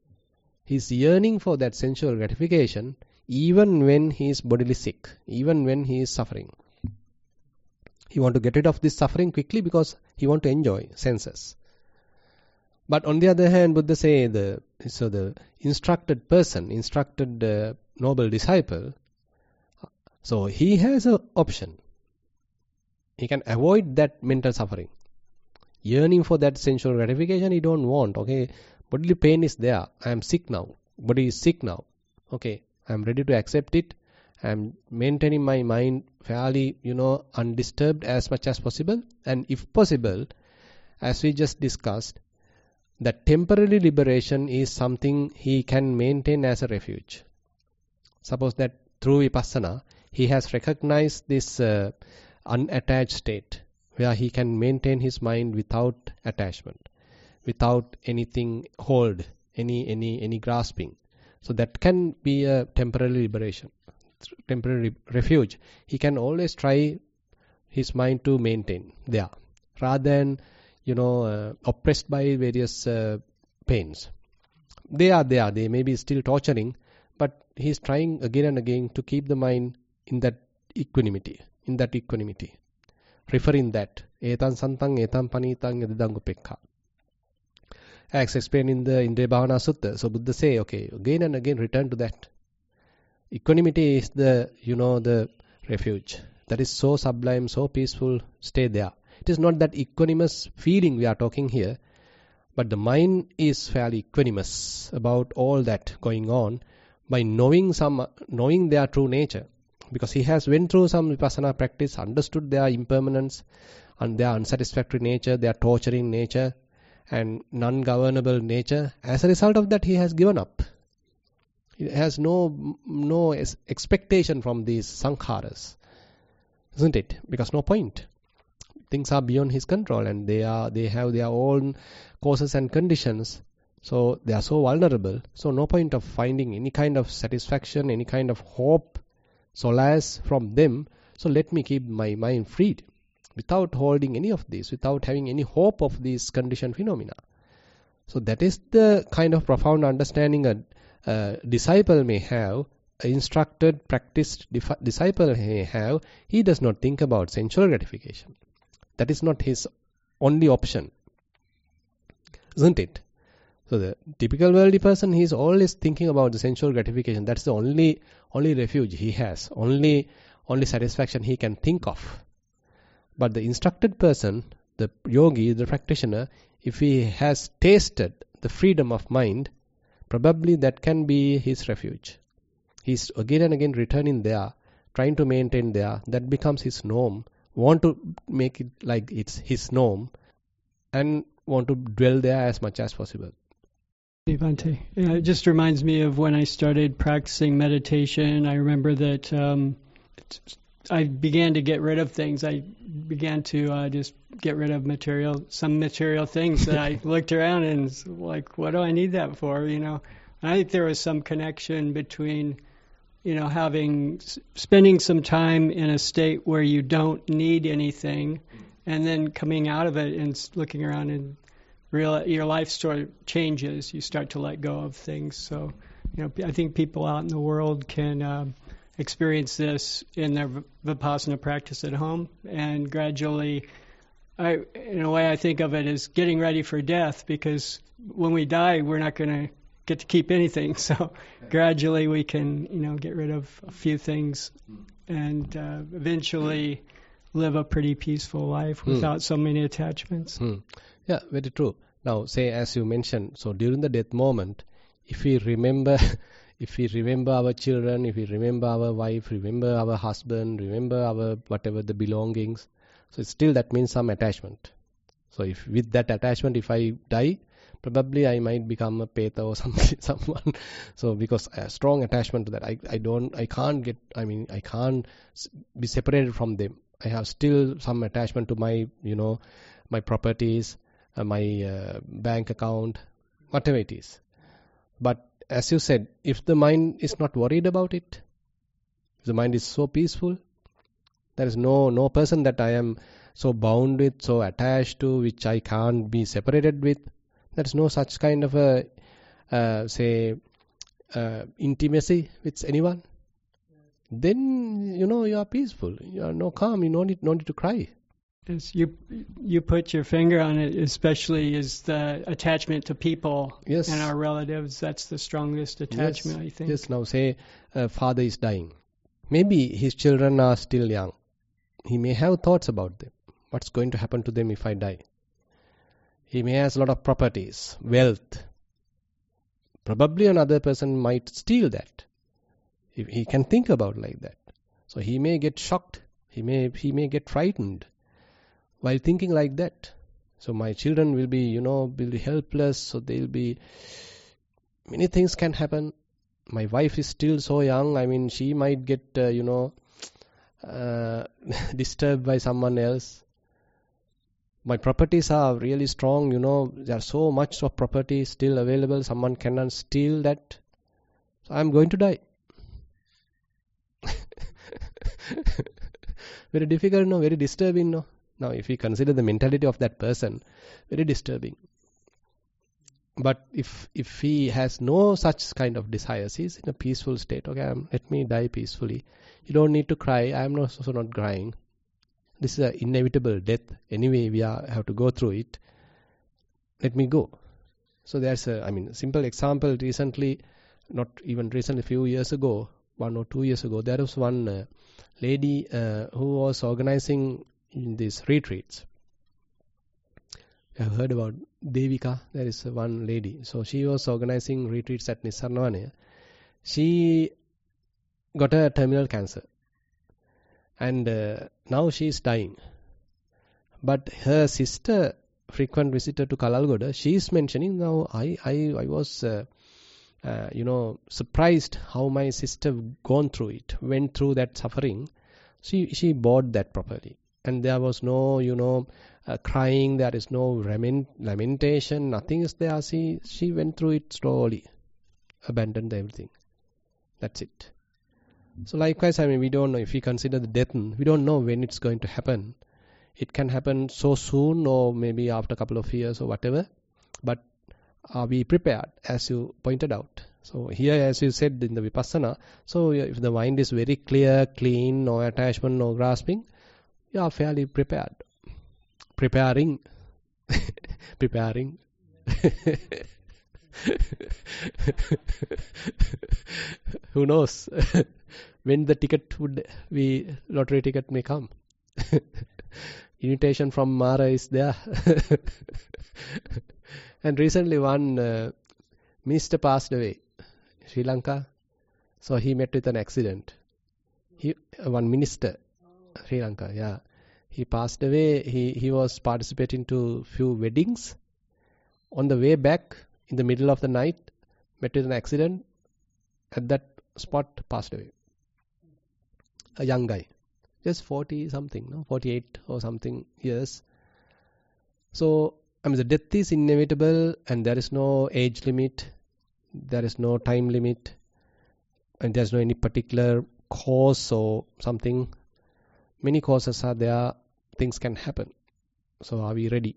He's yearning for that sensual gratification even when he is bodily sick, even when he is suffering. He wants to get rid of this suffering quickly because he wants to enjoy senses. But on the other hand, Buddha say the instructed person, noble disciple, so he has an option. He can avoid that mental suffering. Yearning for that sensual gratification, he don't want, okay. Bodily pain is there. I am sick now. Body is sick now. Okay, I am ready to accept it. I am maintaining my mind fairly, undisturbed as much as possible. And if possible, as we just discussed, that temporary liberation is something he can maintain as a refuge. Suppose that through Vipassana, he has recognized this unattached state where he can maintain his mind without attachment, without anything hold, any grasping. So that can be a temporary liberation, temporary refuge. He can always try his mind to maintain there, rather than, oppressed by various pains. They are there, they may be still torturing, but he is trying again and again to keep the mind in that equanimity, referring that, etan santang etan panitang yadidang upekha. As explained in the Indriya Bhavana Sutta. So Buddha say, okay, again and again return to that. Equanimity is the refuge. That is so sublime, so peaceful, stay there. It is not that equanimous feeling we are talking here, but the mind is fairly equanimous about all that going on by knowing their true nature. Because he has went through some Vipassana practice, understood their impermanence and their unsatisfactory nature, their torturing nature, and non-governable nature. As a result of that, he has given up. He has no expectation from these sankharas, isn't it? Because no point. Things are beyond his control, and they have their own causes and conditions. So they are so vulnerable. So no point of finding any kind of satisfaction, any kind of hope, solace from them. So let me keep my mind freed, without holding any of this, without having any hope of these conditioned phenomena. So that is the kind of profound understanding a disciple may have, an instructed, practiced disciple may have. He does not think about sensual gratification. That is not his only option, isn't it? So the typical worldly person, he is always thinking about the sensual gratification. That's the only refuge he has, only satisfaction he can think of. But the instructed person, the yogi, the practitioner, if he has tasted the freedom of mind, probably that can be his refuge. He's again and again returning there, trying to maintain there. That becomes his norm. Want to make it like it's his norm, and want to dwell there as much as possible. Bhante. Yeah, it just reminds me of when I started practicing meditation. I remember that I began to get rid of things. I began to just get rid of some material things that I looked around and was like, what do I need that for? And I think there was some connection between, spending some time in a state where you don't need anything, and then coming out of it and looking around and your life sort of changes. You start to let go of things. So, I think people out in the world can experience this in their Vipassana practice at home, and gradually, in a way, I think of it as getting ready for death, because when we die, we're not going to get to keep anything. So, gradually, we can, get rid of a few things, and eventually live a pretty peaceful life without so many attachments. Yeah, very true. Now, say as you mentioned, so during the death moment, if we remember our children, if we remember our wife, remember our husband, remember our whatever the belongings, so still that means some attachment. So if with that attachment, if I die, probably I might become a peta or someone. So because a strong attachment to that, I can't be separated from them. I have still some attachment to my, my properties, my bank account, whatever it is. But as you said, if the mind is not worried about it, if the mind is so peaceful, there is no person that I am so bound with, so attached to, which I can't be separated with. There is no such kind of a, intimacy with anyone. Then, you are peaceful. You are no calm. You no need to cry. Yes, you put your finger on it, especially is the attachment to people and our relatives. That's the strongest attachment, I think. Yes, now say a father is dying. Maybe his children are still young. He may have thoughts about them. What's going to happen to them if I die? He may have a lot of properties, wealth. Probably another person might steal that. If he can think about like that. So he may get shocked. He may get frightened while thinking like that. So my children will be, will be helpless. So they'll be, many things can happen. My wife is still so young. She might get, disturbed by someone else. My properties are really strong. There's so much of property still available. Someone cannot steal that. So I'm going to die. Very difficult, very disturbing, Now, if we consider the mentality of that person, very disturbing. But if he has no such kind of desires, he's in a peaceful state. Okay, let me die peacefully. You don't need to cry. I am also not crying. This is an inevitable death. Anyway, we have to go through it. Let me go. So there's a simple example. Recently, not even recently, a few years ago, 1 or 2 years ago, there was one lady who was organizing these retreats. You have heard about Devika? There is one lady. So she was organizing retreats at Nissarnavanaya. She got a terminal cancer. And now she is dying. But her sister, frequent visitor to Kalalgoda, she is mentioning, now I was surprised how my sister went through that suffering. She bought that property, and there was no crying, there is no lamentation, nothing is there. She went through it slowly, abandoned everything. That's it. So likewise, we don't know, if we consider the death, we don't know when it's going to happen. It can happen so soon, or maybe after a couple of years or whatever. But Are we prepared, as you pointed out? So here, as you said in the Vipassana, so if the mind is very clear, clean, no attachment, no grasping, you are fairly prepared. Preparing. Preparing. Who knows when the lottery ticket may come. Invitation from Mara is there. And recently one minister passed away, Sri Lanka. So he met with an accident. One minister, Sri Lanka, yeah. He passed away. He was participating to few weddings. On the way back, in the middle of the night, met with an accident. At that spot, passed away. A young guy, just 40 something, no? 48 or something years. So, the death is inevitable, and there is no age limit, there is no time limit, and there is no any particular cause or something. Many causes are there, things can happen. So are we ready?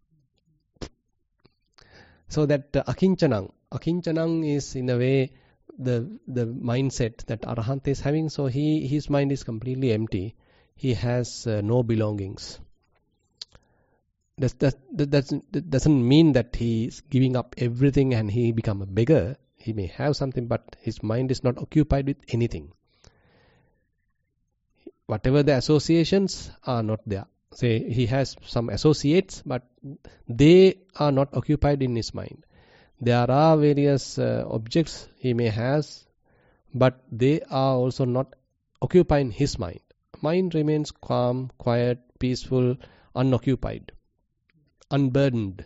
So that akinchanang is in a way the mindset that Arahant is having. So his mind is completely empty. He has no belongings. That doesn't mean that he is giving up everything and he become a beggar. He may have something, but his mind is not occupied with anything. Whatever the associations are not there. Say he has some associates, but they are not occupied in his mind. There are various objects he may have, but they are also not occupying his mind. Mind remains calm, quiet, peaceful, unoccupied, unburdened.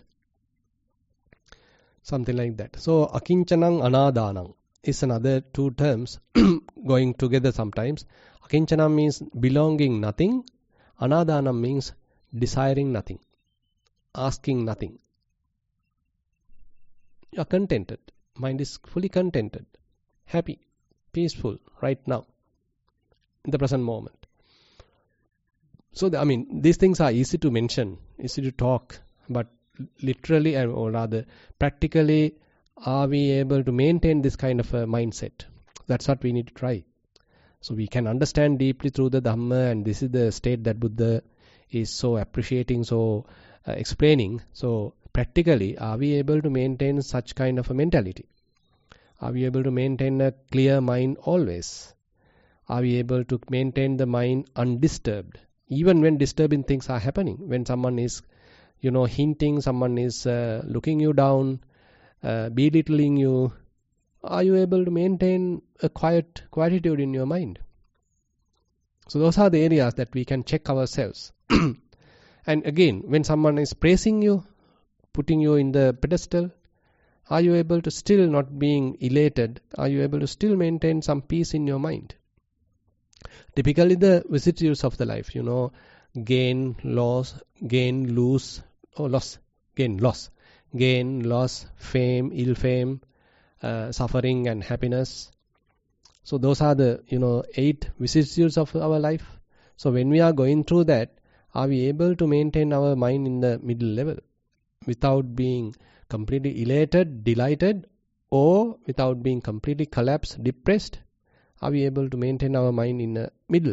Something like that. So akinchanang anadanang is another two terms going together sometimes. Akinchanam means belonging nothing. Anadanam means desiring nothing, asking nothing. You are contented. Mind is fully contented, happy, peaceful right now, in the present moment. So, these things are easy to mention, easy to talk, but literally, or rather practically, are we able to maintain this kind of a mindset? That's what we need to try. So we can understand deeply through the Dhamma, and this is the state that Buddha is so appreciating, so explaining. So practically, are we able to maintain such kind of a mentality? Are we able to maintain a clear mind always? Are we able to maintain the mind undisturbed, even when disturbing things are happening? When someone is, hinting, someone is looking you down, belittling you, are you able to maintain a quietude in your mind? So those are the areas that we can check ourselves. And again, when someone is praising you, putting you in the pedestal, are you able to still not being elated? Are you able to still maintain some peace in your mind? Typically the vicissitudes of the life, gain, loss, gain, lose, or loss, gain, loss, fame, ill fame, suffering and happiness. So those are the 8 vicissitudes of our life. So when we are going through that, are we able to maintain our mind in the middle level without being completely elated, delighted, or without being completely collapsed, depressed? Are we able to maintain our mind in the middle?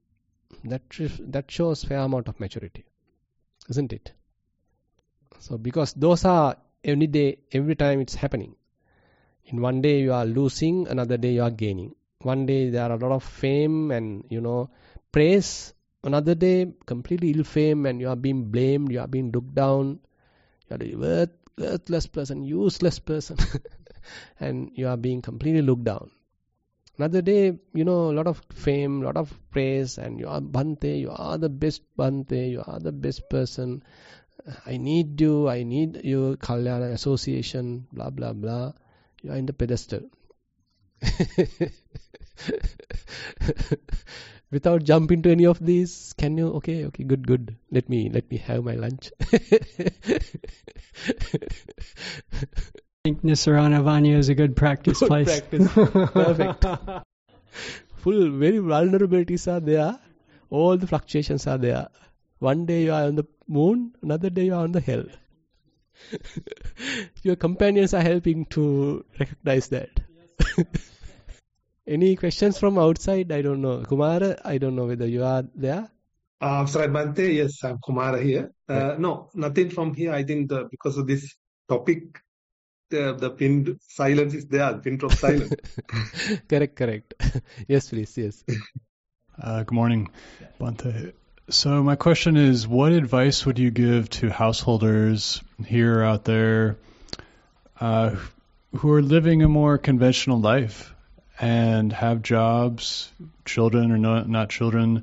That shows fair amount of maturity, isn't it? So because those are every day, every time it's happening. In one day you are losing, another day you are gaining. One day there are a lot of fame and praise. Another day completely ill fame and you are being blamed, you are being looked down. You are the worthless person, useless person, and you are being completely looked down. Another day, a lot of fame, a lot of praise, and you are Bhante, you are the best Bhante, you are the best person. I need you, Kalyana association, blah, blah, blah. You are in the pedestal. Without jumping to any of these, can you? Okay, good. Let me have my lunch. I think Nisarana Vanya is a good practice place. Perfect. Very vulnerabilities are there. All the fluctuations are there. One day you are on the moon, another day you are on the hell. Your companions are helping to recognize that. Any questions from outside? I don't know. Kumara, I don't know whether you are there. Sorry, Bante. Yes, I'm Kumara here. Right. No, nothing from here. I think because of this topic, the pinned silence is there, pin drop silence. Correct. Yes, please. Yes. Good morning, Bante. So my question is, what advice would you give to householders here out there who are living a more conventional life and have jobs, children or not children,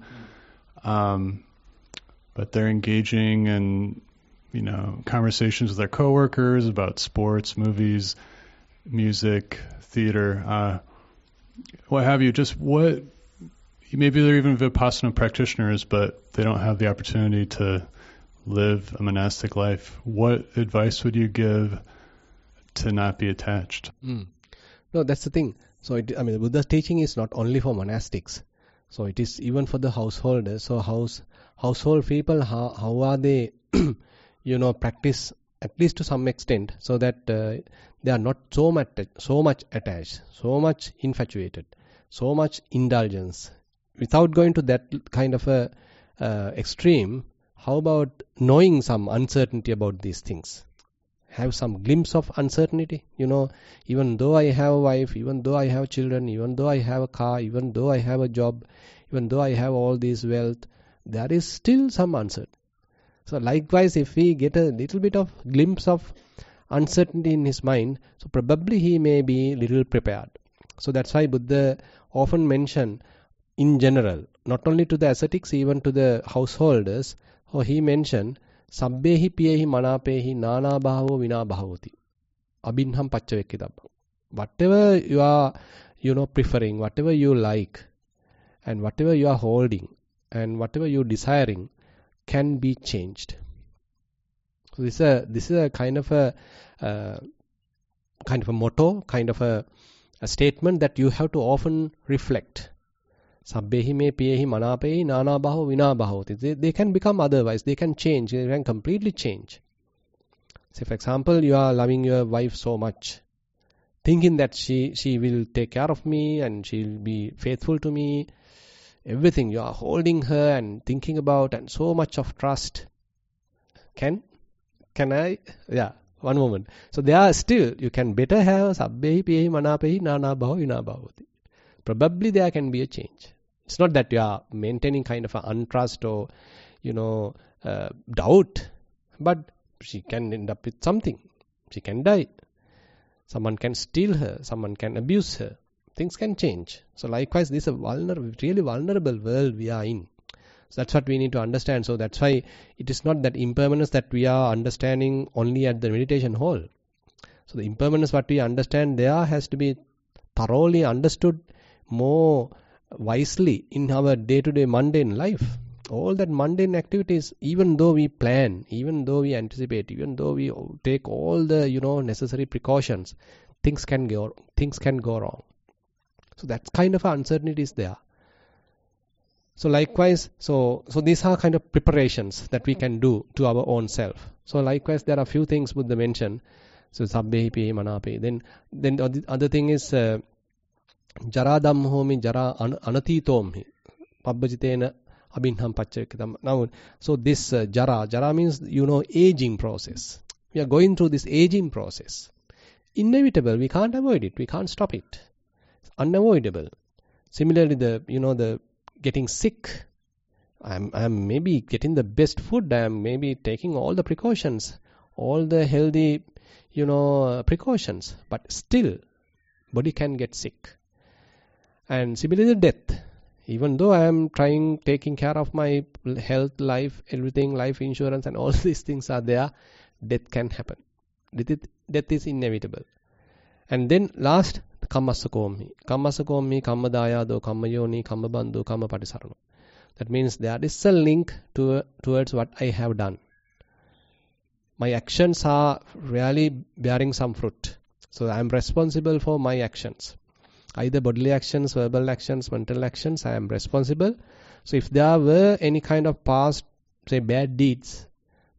but they're engaging in, conversations with their coworkers about sports, movies, music, theater, what have you? Just what, maybe they're even Vipassana practitioners, but they don't have the opportunity to live a monastic life. What advice would you give to not be attached? No, that's the thing. So, Buddha's teaching is not only for monastics. So, it is even for the householders. So, household people, how are they, practice at least to some extent, so that they are not so much attached, so much infatuated, so much indulgence. Without going to that kind of a extreme, how about knowing some uncertainty about these things? Have some glimpse of uncertainty. Even though I have a wife, even though I have children, even though I have a car, even though I have a job, even though I have all this wealth, there is still some uncertainty. So likewise, if we get a little bit of glimpse of uncertainty in his mind, so probably he may be little prepared. So that's why Buddha often mention in general, not only to the ascetics, even to the householders, he mentioned Sabbehi piyehi manapehi nana bhavo vina bhavoti. Abhinham pacchavekkitabbam. Whatever you are, preferring, whatever you like, and whatever you are holding, and whatever you are desiring, can be changed. So this is a kind of a motto, kind of a statement that you have to often reflect. Sabbehi me piyehi manapehi nana bhavo vina bhavoti. They can become otherwise. They can change. They can completely change. Say, for example, you are loving your wife so much, thinking that she will take care of me and she will be faithful to me. Everything you are holding her and thinking about, and so much of trust. Can I? Yeah, one moment. So there are still, you can better have sabbehi piyehi manapehi nana bhavo vina bhavoti. Probably there can be a change. It's not that you are maintaining kind of an untrust or, doubt, but she can end up with something. She can die. Someone can steal her. Someone can abuse her. Things can change. So likewise, this is a really vulnerable world we are in. So that's what we need to understand. So that's why it is not that impermanence that we are understanding only at the meditation hall. So the impermanence what we understand there has to be thoroughly understood more wisely in our day-to-day mundane life. All that mundane activities, even though we plan, even though we anticipate, even though we take all the necessary precautions, things can go wrong. So that kind of uncertainty is there. So likewise, so these are kind of preparations that we can do to our own self. So likewise, there are a few things Buddha mentioned. So sabbehi piyehi manapehi. Then the other thing is jara dhammhomi jara anatitomhi pabbajitena abhinham pacchavekkitammam. Now, so this jara means aging process. We are going through this aging process. Inevitable. We can't avoid it. We can't stop it. It's unavoidable. Similarly, the getting sick. I'm maybe getting the best food. I'm maybe taking all the precautions, all the healthy, precautions. But still, body can get sick. And similarly, death. Even though I am taking care of my health, life, everything, life insurance, and all these things are there, death can happen. Death is inevitable. And then last, kammasakomi. Kammasakomi, kammadayado, kammayoni, kammabandhu, kammapatisarano. That means there is a link towards what I have done. My actions are really bearing some fruit. So I am responsible for my actions. Either bodily actions, verbal actions, mental actions, I am responsible. So if there were any kind of past, say, bad deeds,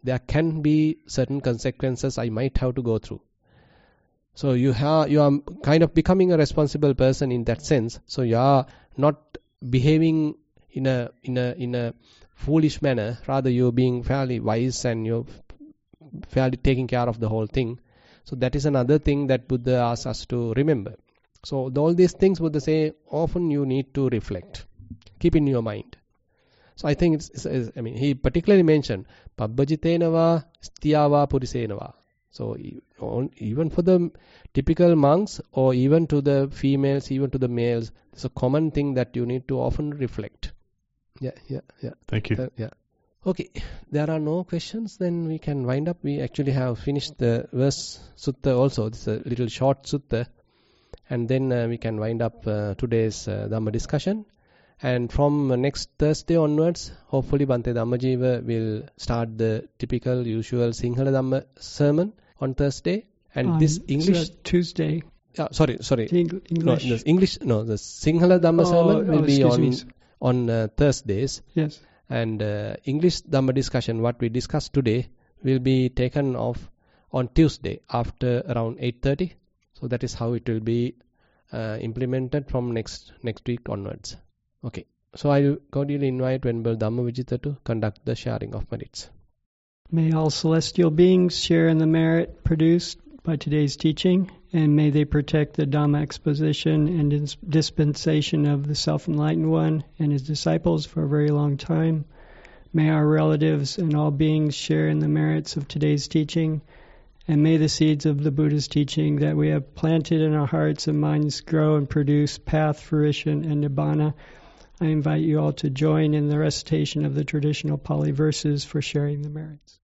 there can be certain consequences I might have to go through. So you are kind of becoming a responsible person in that sense. So you are not behaving in a foolish manner. Rather, you're being fairly wise and you're fairly taking care of the whole thing. So that is another thing that Buddha asks us to remember. So all these things Buddha say often you need to reflect, keep in your mind. So I think he particularly mentioned pabbajitenava stiyava purisenava. So even for the typical monks or even to the females, even to the males, it's a common thing that you need to often reflect. Yeah. Thank you. Yeah. Okay, there are no questions, then we can wind up. We actually have finished the verse sutta also. It's a little short sutta. And then we can wind up today's Dhamma discussion. And from next Thursday onwards, hopefully Bhante Dhammajiva will start the typical usual Sinhala Dhamma sermon on Thursday. And this English... Tuesday. Sorry. English. The Sinhala Dhamma sermon will be on Thursdays. Yes. And English Dhamma discussion, what we discussed today, will be taken off on Tuesday after around 8:30. So that is how it will be implemented from next week onwards. Okay. So I cordially invite Venerable Dhammavijita to conduct the sharing of merits. May all celestial beings share in the merit produced by today's teaching, and may they protect the Dhamma exposition and dispensation of the Self-Enlightened One and his disciples for a very long time. May our relatives and all beings share in the merits of today's teaching, and may the seeds of the Buddha's teaching that we have planted in our hearts and minds grow and produce path, fruition, and nibbana. I invite you all to join in the recitation of the traditional Pali verses for sharing the merits.